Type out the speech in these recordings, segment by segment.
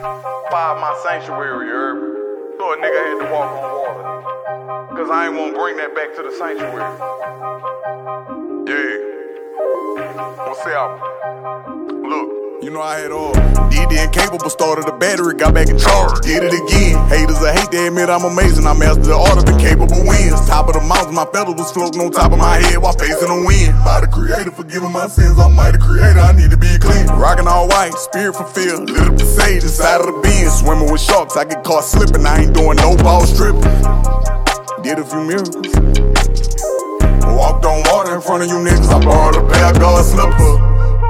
Five my sanctuary, you heard me? So a nigga had to walk on water. Cause I ain't wanna bring that back to the sanctuary. Yeah. What's up? Look. You know I had all DD incapable, started a battery, got back in charge, did it again. Haters I hate, they admit I'm amazing. I mastered the art of incapable wins. Top of the mountain, my feathers was floating on top of my head while facing the wind. By the creator, forgiving my sins, Almighty creator, I need to be clean. Rocking all white, spirit fulfilled, lit up the sage inside of the bin. Swimming with sharks, I get caught slipping, I ain't doing no ball stripping. Did a few miracles. Walked on water in front of you niggas, I borrowed a pair of God slippers.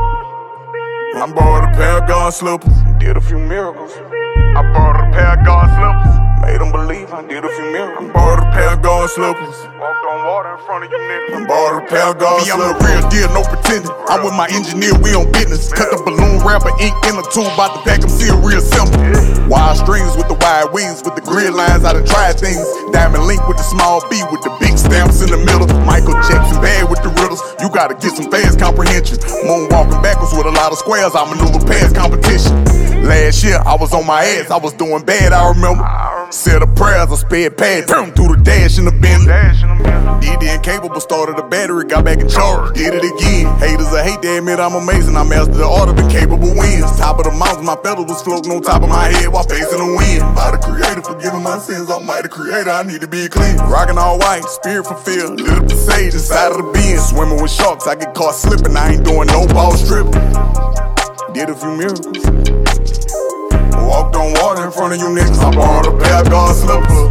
I borrowed a pair of God slippers, did a few miracles. I borrowed a pair of God slippers, made them believe I did a few miracles. I borrowed a pair of God slippers, Walked on water in front of you niggas. I borrowed a pair of God slippers. I'm the real deal, no pretending. I'm with my engineer, we on business. Cut the balloon wrapper, ink in a tube, bout to pack them, see a real simple. Wide strings with the wide wings, with the grid lines, I done tried things. Diamond link with the small B, with the big stamps in the middle. Michael Jackson bad with the riddles, you gotta get some fast comprehension. Moonwalking backwards with a lot of squares, I maneuver past competition. Last year, I was on my ass, I was doing bad, I remember. Said the prayers, I sped past, through the dash in the bin. DD incapable, started a battery, got back in charge, did it again. Haters I hate, they admit I'm amazing. I mastered the art of incapable wins. Top of the mountain, my feathers was floating on top of my head while facing the wind. By the creator, forgiving my sins, Almighty creator, I need to be clean. Rocking all white, spirit fulfilled, lit up the sage inside of the bin. Swimming with sharks, I get caught slipping, I ain't doing no ball stripping. Did a few miracles. Walked on water in front of you niggas, I borrowed a pair of God slippers.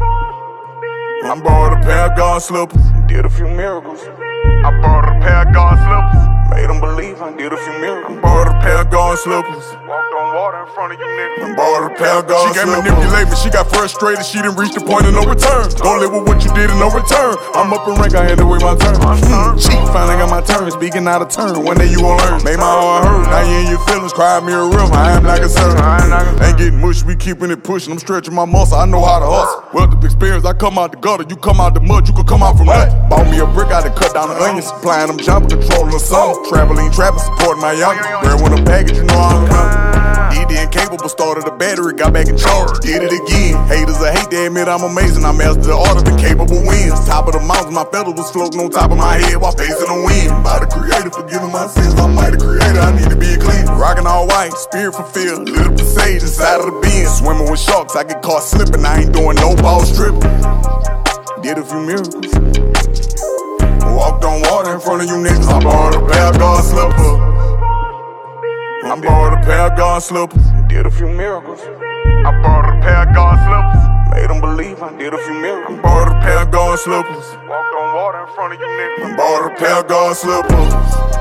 I borrowed a pair of God slippers, did a few miracles. I borrowed a pair of God slippers, made them believe I did a few miracles. I borrowed a pair of God slippers, Walked on water in front of you niggas. I borrowed a pair of God slippers. She can't manipulate me, she got frustrated, she didn't reach the point of no return. Don't live with what you did and no return. I'm up in rank, I had to wait my turn. Cheat, finally got my turn, speaking out of turn. One day you gon' learn, made my heart hurt. Now you in your feelings, cry me a room. I am not concerned. Ain't getting mush, we keeping it pushing. I'm stretching my muscle, I know how to hustle. Wealth of experience, I come out the gutter, you come out the mud, you can come out from nothing. Bought me a brick, I done cut down the onions, supplying them jumper, controlling the sun. Trampoline trapping, supporting my youngins. Rare when a package, you know I'm coming. DD incapable, started a battery, got back in charge, did it again. Haters I hate, they admit I'm amazing. I mastered the art of incapable wins. Top of the mountain, my feathers was floating on top of my head while facing the wind. By the creator, forgiving my sins, Almighty creator, I need to be clean. Rocking all white, spirit fulfilled, lit up the sage inside of the bin. Swimming with sharks, I get caught slipping, I ain't doing no ball stripping. Did a few miracles. Walked on water in front of you niggas, I borrowed a pair of God slippers. I borrowed a pair of God slippers, did a few miracles. I borrowed a pair of God slippers, made them believe I did a few miracles. I borrowed a pair of God slippers, Walked on water in front of you niggas. I borrowed a pair of God slippers.